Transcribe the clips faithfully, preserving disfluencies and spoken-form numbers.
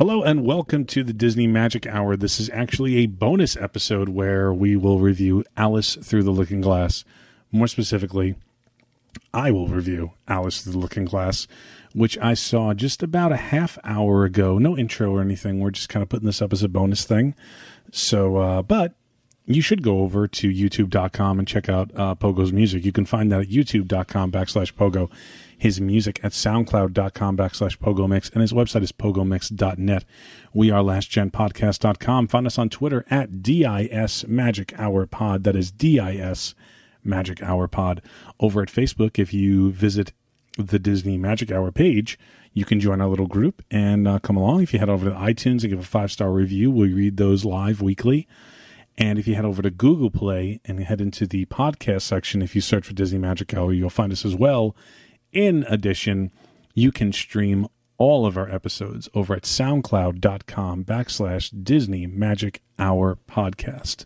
Hello and welcome to the Disney Magic Hour. This is actually a bonus episode where we will review Alice Through the Looking Glass. More specifically, I will review Alice Through the Looking Glass, which I saw just about a half hour ago. No intro or anything. We're just kind of putting this up as a bonus thing. So, uh, but you should go over to youtube dot com and check out uh, Pogo's music. You can find that at youtube dot com backslash Pogo. His music at soundcloud dot com backslash PogoMix, and his website is pogomix dot net. We are last gen podcast dot com. Find us on Twitter at D I S Magic Hour Pod. That is D I S Magic Hour Pod. Over at Facebook, if you visit the Disney Magic Hour page, you can join our little group and uh, come along. If you head over to iTunes and give a five-star review, we read those live weekly. And if you head over to Google Play and head into the podcast section, if you search for Disney Magic Hour, you'll find us as well. In addition, you can stream all of our episodes over at soundcloud dot com backslash Disney Magic Hour Podcast.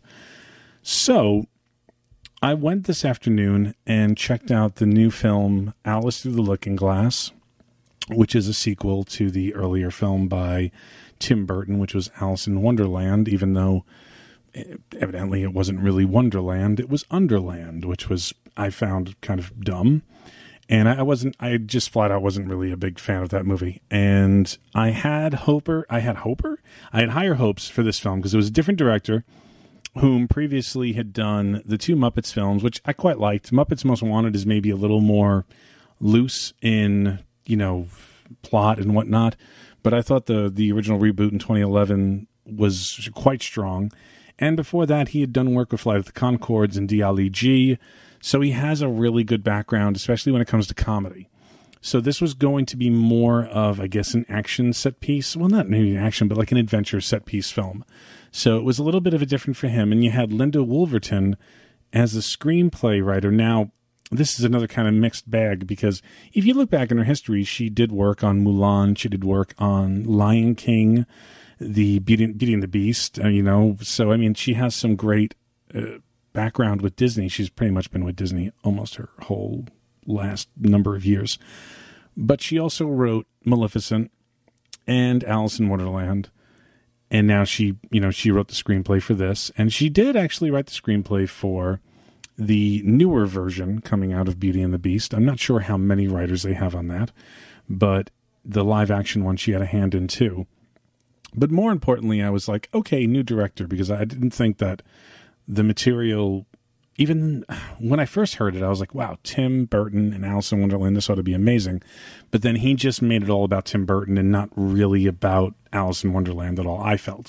So, I went this afternoon and checked out the new film Alice Through the Looking Glass, which is a sequel to the earlier film by Tim Burton, which was Alice in Wonderland, even though evidently it wasn't really Wonderland, it was Underland, which was, I found, kind of dumb. And I wasn't, I just flat out wasn't really a big fan of that movie. And I had Hopper, I had Hopper? I had higher hopes for this film because it was a different director whom previously had done the two Muppets films, which I quite liked. Muppets Most Wanted is maybe a little more loose in, you know, plot and whatnot. But I thought the, the original reboot in twenty eleven was quite strong. And before that, he had done work with Flight of the Conchords and D L E G. So he has a really good background, especially when it comes to comedy. So this was going to be more of, I guess, an action set piece. Well, not maybe action, but like an adventure set piece film. So it was a little bit of a different for him. And you had Linda Woolverton as a screenplay writer. Now, this is another kind of mixed bag because if you look back in her history, she did work on Mulan. She did work on Lion King, the Beauty, Beauty and the Beast, uh, you know. So, I mean, she has some great uh, background with Disney. She's pretty much been with Disney almost her whole last number of years. But she also wrote Maleficent and Alice in Wonderland. And now she, you know, she wrote the screenplay for this. And she did actually write the screenplay for the newer version coming out of Beauty and the Beast. I'm not sure how many writers they have on that. But the live action one she had a hand in too. But more importantly, I was like, okay, new director, because I didn't think that the material, even when I first heard it, I was like, wow, Tim Burton and Alice in Wonderland, this ought to be amazing. But then he just made it all about Tim Burton and not really about Alice in Wonderland at all, I felt.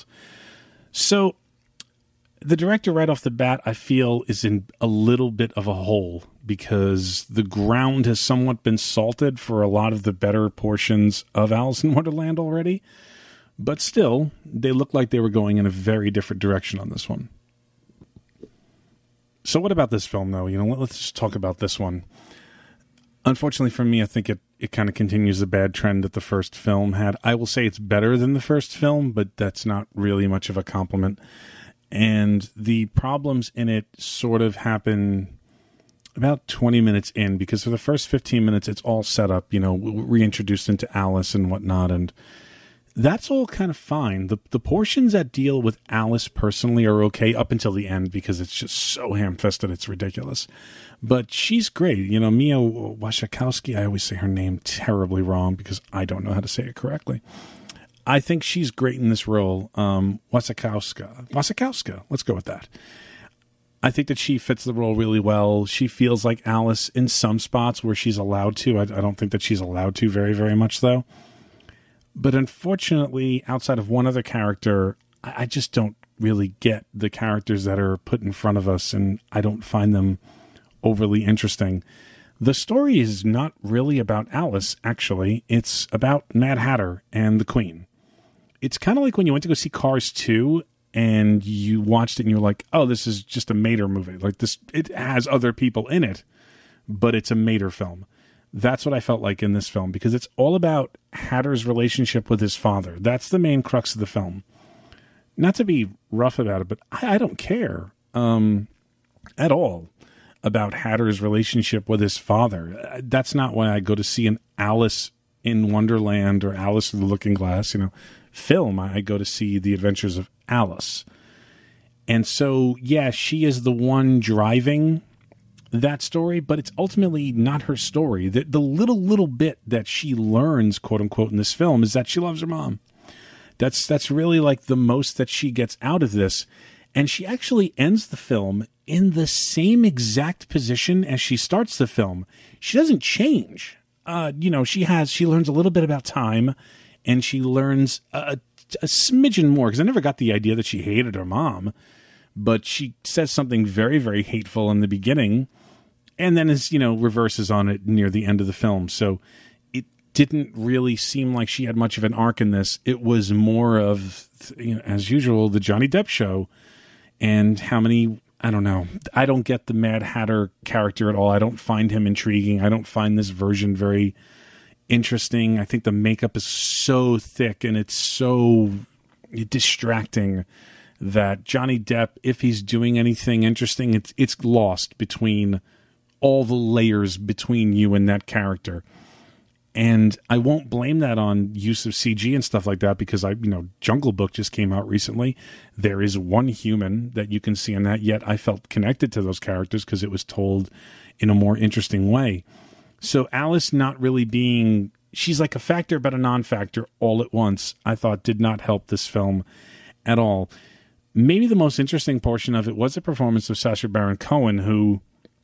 So the director right off the bat, I feel, is in a little bit of a hole because the ground has somewhat been salted for a lot of the better portions of Alice in Wonderland already. But still, they look like they were going in a very different direction on this one. So what about this film, though? You know, let's just talk about this one. Unfortunately for me, I think it, it kind of continues the bad trend that the first film had. I will say it's better than the first film, but that's not really much of a compliment. And the problems in it sort of happen about twenty minutes in, because for the first fifteen minutes, it's all set up, you know, reintroduced into Alice and whatnot, and that's all kind of fine. The the portions that deal with Alice personally are okay up until the end because it's just so ham-fisted, it's ridiculous. But she's great. You know, Mia Wasikowska, I always say her name terribly wrong because I don't know how to say it correctly. I think she's great in this role. Um, Wasikowska. Wasikowska. Let's go with that. I think that she fits the role really well. She feels like Alice in some spots where she's allowed to. I, I don't think that she's allowed to very, very much, though. But unfortunately, outside of one other character, I just don't really get the characters that are put in front of us, and I don't find them overly interesting. The story is not really about Alice, actually. It's about Mad Hatter and the Queen. It's kind of like when you went to go see Cars two, and you watched it, and you're like, oh, this is just a Mater movie. Like this, it has other people in it, but it's a Mater film. That's what I felt like in this film, because it's all about Hatter's relationship with his father. That's the main crux of the film. Not to be rough about it, but I, I don't care um, at all about Hatter's relationship with his father. That's not why I go to see an Alice in Wonderland or Alice Through the Looking Glass, you know, film, I go to see The Adventures of Alice. And so, yeah, she is the one driving that story, but it's ultimately not her story. The, the little, little bit that she learns, quote unquote, in this film is that she loves her mom. That's, that's really like the most that she gets out of this. And she actually ends the film in the same exact position as she starts the film. She doesn't change. Uh, you know, she has, she learns a little bit about time, and she learns a, a smidgen more, because I never got the idea that she hated her mom, but she says something very, very hateful in the beginning, and then is, you know, reverses on it near the end of the film. So it didn't really seem like she had much of an arc in this. It was more of, you know, as usual, the Johnny Depp show, and how many, I don't know. I don't get the Mad Hatter character at all. I don't find him intriguing. I don't find this version very interesting. I think the makeup is so thick and it's so distracting that Johnny Depp, if he's doing anything interesting, it's it's lost between all the layers between you and that character. And I won't blame that on use of C G and stuff like that, because I, you know, Jungle Book just came out recently. There is one human that you can see in that, yet I felt connected to those characters because it was told in a more interesting way. So Alice not really being, she's like a factor but a non-factor all at once, I thought did not help this film at all. Maybe the most interesting portion of it was the performance of Sacha Baron Cohen, who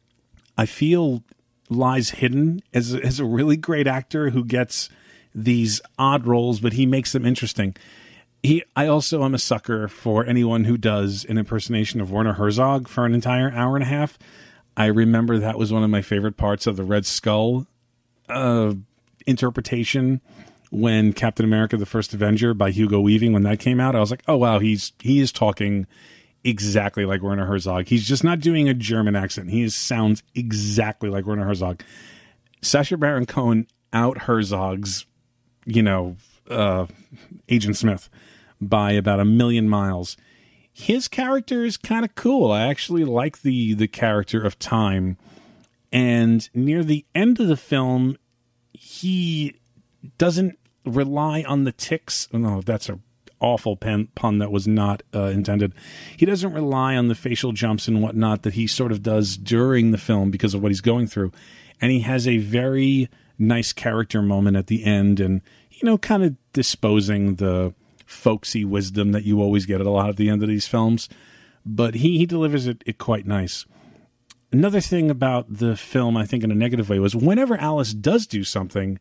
I feel lies hidden as, as a really great actor who gets these odd roles, but he makes them interesting. He, I also am a sucker for anyone who does an impersonation of Werner Herzog for an entire hour and a half. I remember that was one of my favorite parts of the Red Skull uh, interpretation when Captain America: The First Avenger by Hugo Weaving, when that came out. I was like, oh wow, he's he is talking exactly like Werner Herzog. He's just not doing a German accent. He is, sounds exactly like Werner Herzog. Sacha Baron Cohen out Herzog's, you know, uh, Agent Smith by about a million miles. His character is kind of cool. I actually like the the character of Time. And near the end of the film, he doesn't rely on the tics. Oh, no, that's a awful pen, pun that was not uh, intended. He doesn't rely on the facial jumps and whatnot that he sort of does during the film because of what he's going through. And he has a very nice character moment at the end, and, you know, kind of disposing the folksy wisdom that you always get at a lot of the end of these films. But he, he delivers it, it quite nice. Another thing about the film, I think in a negative way, was whenever Alice does do something,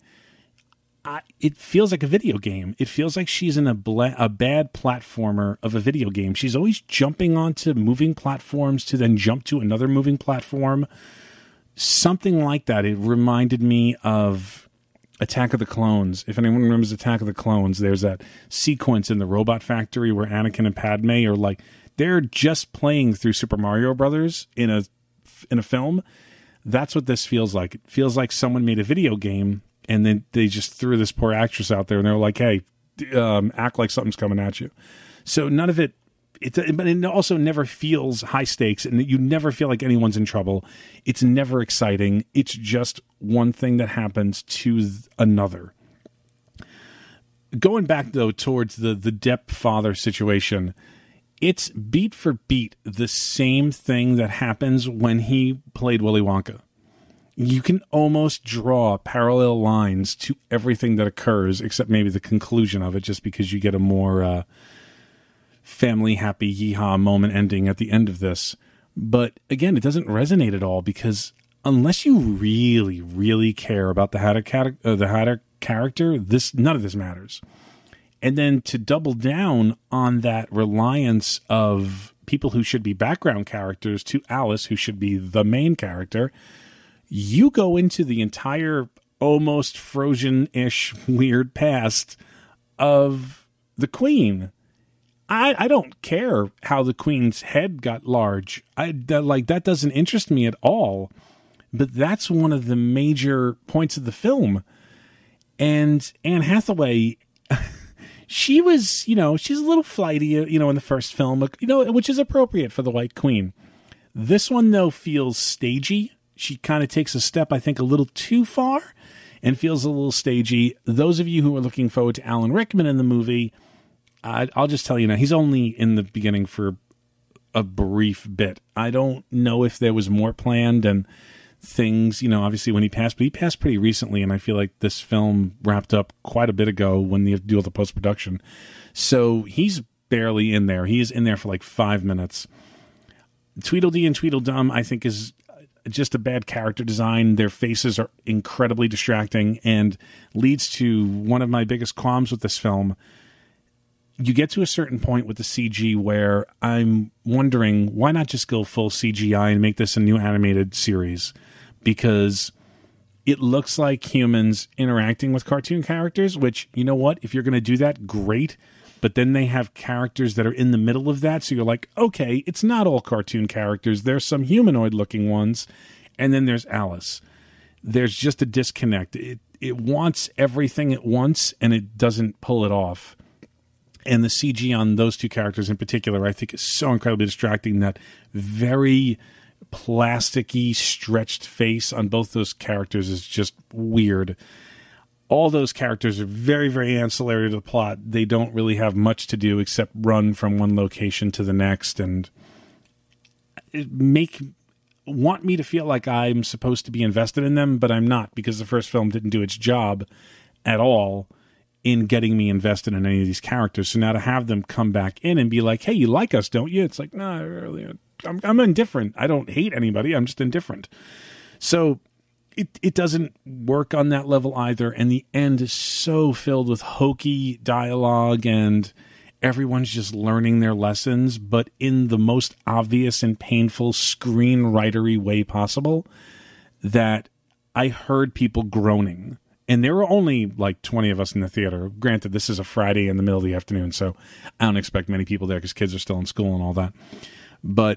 I, it feels like a video game. It feels like she's in a, bla- a bad platformer of a video game. She's always jumping onto moving platforms to then jump to another moving platform. Something like that. It reminded me of Attack of the Clones. If anyone remembers Attack of the Clones, there's that sequence in the robot factory where Anakin and Padme are like, they're just playing through Super Mario Brothers in a in a film. That's what this feels like. It feels like someone made a video game and then they just threw this poor actress out there and they were like, hey, um, act like something's coming at you. So none of it, it, but it also never feels high stakes, and you never feel like anyone's in trouble. It's never exciting. It's just one thing that happens to another. Going back, though, towards the, the Depp father situation, it's beat for beat the same thing that happens when he played Willy Wonka. You can almost draw parallel lines to everything that occurs, except maybe the conclusion of it, just because you get a more uh, family happy yeehaw moment ending at the end of this. But again, it doesn't resonate at all, because unless you really, really care about the Hatter, uh, the Hatter character, this none of this matters. And then to double down on that reliance of people who should be background characters to Alice, who should be the main character, you go into the entire almost Frozen-ish weird past of the Queen. I, I don't care how the Queen's head got large. I that, like that doesn't interest me at all. But that's one of the major points of the film. And Anne Hathaway, she was, you know, she's a little flighty, you know, in the first film, you know, which is appropriate for the White Queen. This one, though, feels stagey. She kind of takes a step, I think, a little too far. and feels a little stagey. Those of you who are looking forward to Alan Rickman in the movie, I, I'll just tell you now, he's only in the beginning for a brief bit. I don't know if there was more planned and things, you know, obviously when he passed, but he passed pretty recently, and I feel like this film wrapped up quite a bit ago when they do all the post-production. So he's barely in there. He is in there for like five minutes. Tweedledee and Tweedledum, I think, is just a bad character design. Their faces are incredibly distracting and leads to one of my biggest qualms with this film. You get to a certain point with the C G where I'm wondering, why not just go full C G I and make this a new animated series? Because it looks like humans interacting with cartoon characters, which, you know what? If you're going to do that, great. But then they have characters that are in the middle of that. So you're like, okay, it's not all cartoon characters. There's some humanoid-looking ones. And then there's Alice. There's just a disconnect. It, it wants everything at once, and it doesn't pull it off. And the C G on those two characters in particular, I think, is so incredibly distracting. That very plasticky, stretched face on both those characters is just weird. All those characters are very, very ancillary to the plot. They don't really have much to do except run from one location to the next and make want me to feel like I'm supposed to be invested in them, but I'm not, because the first film didn't do its job at all in getting me invested in any of these characters. So now to have them come back in and be like, hey, you like us, don't you? It's like, no, I really, I'm, I'm indifferent. I don't hate anybody. I'm just indifferent. So it, it doesn't work on that level either. And the end is so filled with hokey dialogue and everyone's just learning their lessons, but in the most obvious and painful screenwritery way possible, that I heard people groaning. And there were only like twenty of us in the theater. Granted, this is a Friday in the middle of the afternoon, so I don't expect many people there because kids are still in school and all that. But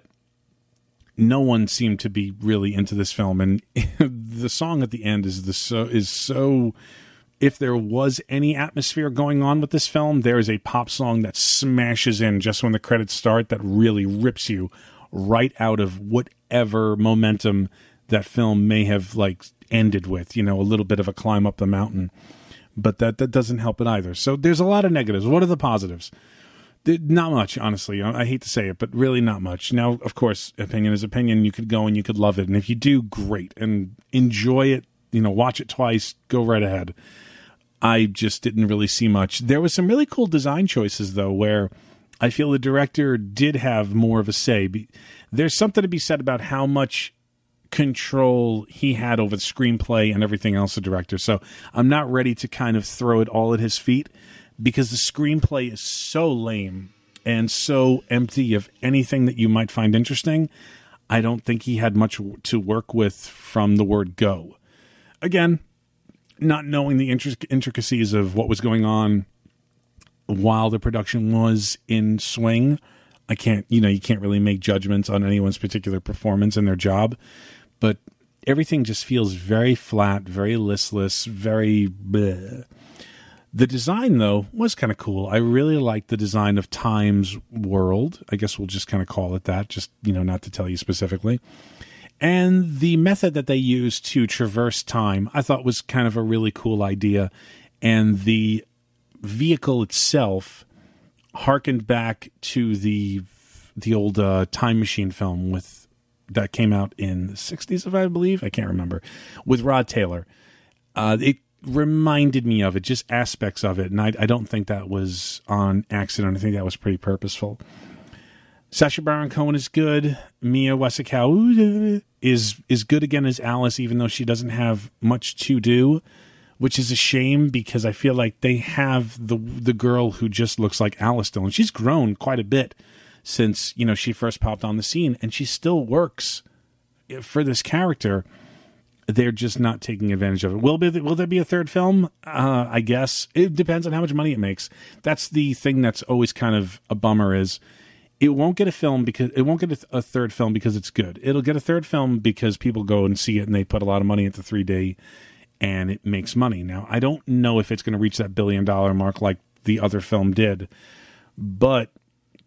no one seemed to be really into this film. And the song at the end is the so is so. If there was any atmosphere going on with this film, there is a pop song that smashes in just when the credits start that really rips you right out of whatever momentum that film may have like ended with, you know, a little bit of a climb up the mountain. But that, that doesn't help it either. So there's a lot of negatives. What are the positives? Not much, honestly. I hate to say it, but really not much. Now, of course, opinion is opinion. You could go and you could love it. And if you do, great. And enjoy it, you know, watch it twice, go right ahead. I just didn't really see much. There was some really cool design choices, though, where I feel the director did have more of a say. There's something to be said about how much control he had over the screenplay and everything else, the director. So I'm not ready to kind of throw it all at his feet, because the screenplay is so lame and so empty of anything that you might find interesting. I don't think he had much to work with from the word go. Again, not knowing the intricacies of what was going on while the production was in swing, I can't, you know, you can't really make judgments on anyone's particular performance and their job, but everything just feels very flat, very listless, very bleh. The design, though, was kind of cool. I really liked the design of Time's world. I guess we'll just kind of call it that, just, you know, not to tell you specifically. And the method that they used to traverse time, I thought was kind of a really cool idea. And the vehicle itself harkened back to the the old uh, Time Machine film with that came out in the sixties, if I believe. I can't remember. With Rod Taylor. Uh, it reminded me of it, just aspects of it. And I, I don't think that was on accident. I think that was pretty purposeful. Sacha Baron Cohen is good. Mia Wasikowska is is good again as Alice, even though she doesn't have much to do, which is a shame because I feel like they have the the girl who just looks like Alice still, and she's grown quite a bit since, you know, she first popped on the scene, and she still works for this character. They're just not taking advantage of it. Will be, will there be a third film? Uh, I guess it depends on how much money it makes. That's the thing that's always kind of a bummer is. It won't get a film because it won't get a, th- a third film because it's good. It'll get a third film because people go and see it and they put a lot of money into three D and it makes money. Now, I don't know if it's going to reach that billion dollar mark like the other film did, but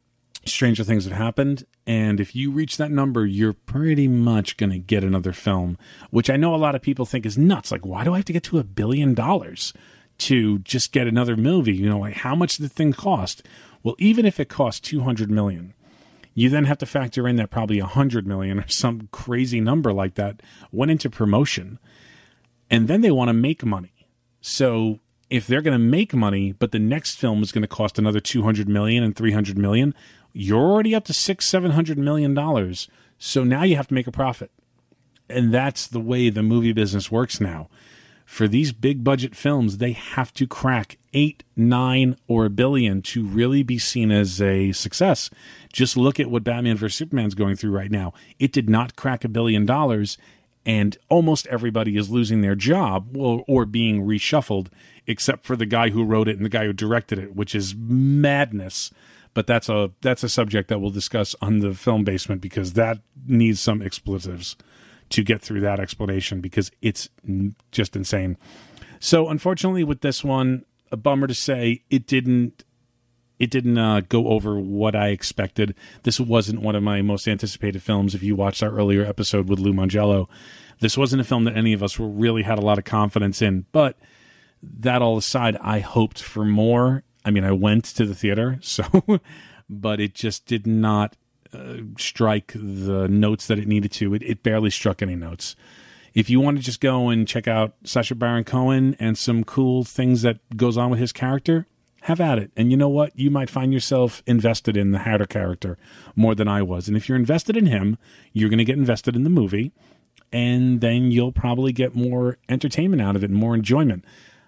stranger things have happened. And if you reach that number, you're pretty much going to get another film, which I know a lot of people think is nuts. Like, why do I have to get to a billion dollars to just get another movie? You know, like, how much did the thing cost? Well, even if it cost two hundred million dollars, you then have to factor in that probably one hundred million dollars or some crazy number like that went into promotion. And then they want to make money. So if they're going to make money, but the next film is going to cost another two hundred million dollars and three hundred million dollars, you're already up to six, seven hundred million dollars. So now you have to make a profit. And that's the way the movie business works now. For these big budget films, they have to crack eight, nine, or a billion to really be seen as a success. Just look at what Batman versus Superman is going through right now. It did not crack a billion dollars, and almost everybody is losing their job or, or being reshuffled, except for the guy who wrote it and the guy who directed it, which is madness. But that's a that's a subject that we'll discuss on the Film Basement, because that needs some expletives to get through that explanation, because it's just insane. So unfortunately with this one, a bummer to say, it didn't it didn't uh, go over what I expected. This wasn't one of my most anticipated films. If you watched our earlier episode with Lou Mangello, this wasn't a film that any of us really had a lot of confidence in. But that all aside, I hoped for more. I mean, I went to the theater, so but it just did not uh, strike the notes that it needed to. It, it barely struck any notes. If you want to just go and check out Sacha Baron Cohen and some cool things that goes on with his character, have at it. And you know what? You might find yourself invested in the Hatter character more than I was. And if you're invested in him, you're going to get invested in the movie, and then you'll probably get more entertainment out of it and more enjoyment.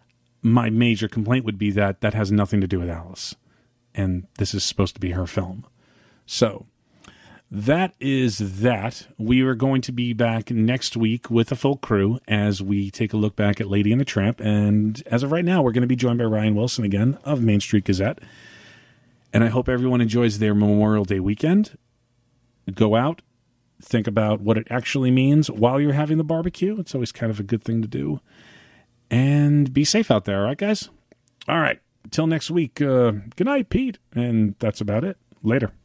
My major complaint would be that that has nothing to do with Alice, and this is supposed to be her film. So that is that. We are going to be back next week with a full crew as we take a look back at Lady and the Tramp. And as of right now, we're going to be joined by Ryan Wilson again of Main Street Gazette. And I hope everyone enjoys their Memorial Day weekend. Go out, think about what it actually means while you're having the barbecue. It's always kind of a good thing to do. And be safe out there, all right, guys? All right. Until next week, uh, good night, Pete. And that's about it. Later.